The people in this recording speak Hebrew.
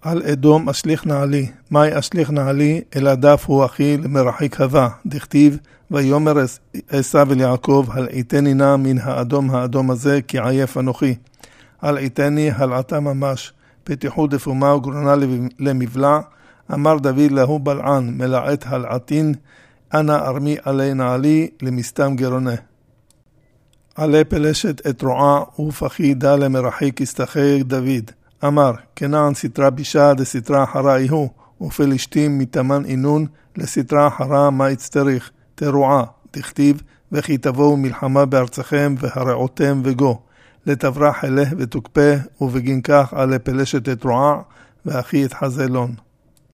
על אדום אשליך נעלי, מאי אשליך נעלי, אלא דף הוא אחי למרחיק הווה, דכתיב, ויאמר עשיו אל יעקב, הלעיתני נא מן האדום הזה, כי עייף אנוכי. הלעיתני הלעתה ממש, פתיחו דפומה וגרונה למבלע, אמר דוד להו בלען, מלעט הלעתין, אנא ארמי עלי נעלי, למסתם גרונה. עלי פלשת את רועה, ופחי דה למרחיק הסתחי דוד. אמר, כנען סתרה בישה דסתרה אחרה איהו, ופלשתים מתאמן אינון, לסתרה אחרה מה יצטריך, תרועה, דכתיב, וכי תבואו מלחמה בארצכם, והרעותם וגו, לתברח אלה ותוקפה, ובגין כך עלי פלשת את רועה, ואחי את חזלון.